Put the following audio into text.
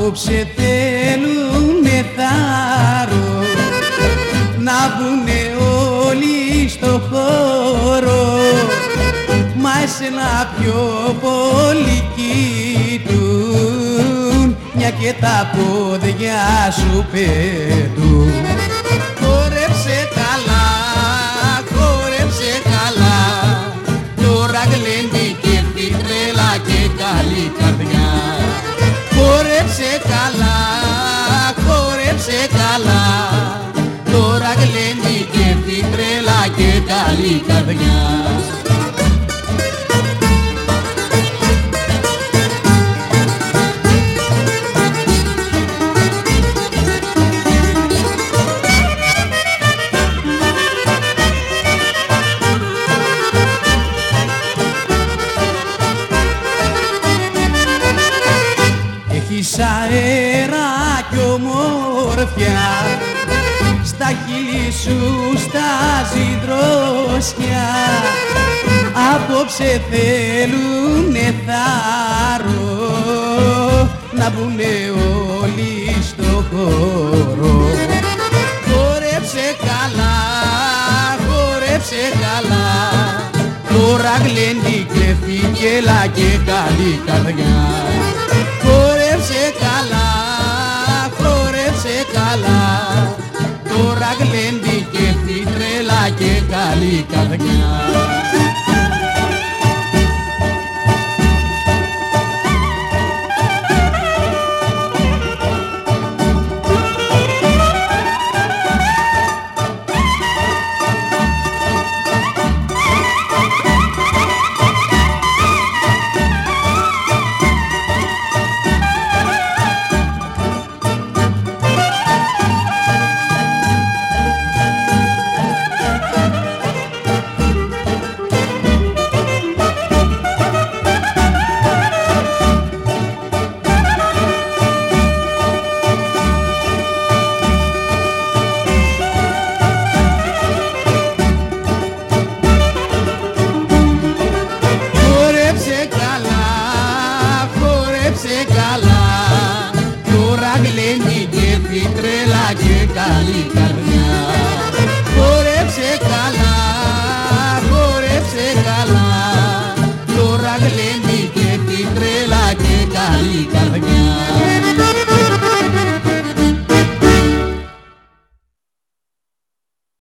Απόψε θέλουνε θάρρο να μπουνε όλοι στο χώρο, μα εσένα πιο πολύ κοιτούν, μια και τα πόδια σου πετούν. Χόρεψε καλά, χόρεψε καλά, τώρα γλεντική τρέλα και καλή καρδιά. Χόρεψε καλά, χόρεψε καλά, τώρα γλεντική τρέλα και καλή καρδιά. Έχεις αέρα κι ομόρφια, στα χείλη σου στάζει δρόσια. Απόψε θέλουνε θάρρο να μπουνε όλοι στο χώρο. Χόρεψε καλά, χόρεψε καλά, τώρα γλεντική φικέλα και καλή καρδιά. Χόρεψε καλά, χόρεψε καλά, τώρα γλεντική τρέλα και καλή καρδιά. Χόρεψε καλά, τώρα γλεντική τρέλα και καλή καρδιά. Χόρεψε καλά, χόρεψε καλά, τώρα γλεντική τρέλα και καλή καρδιά.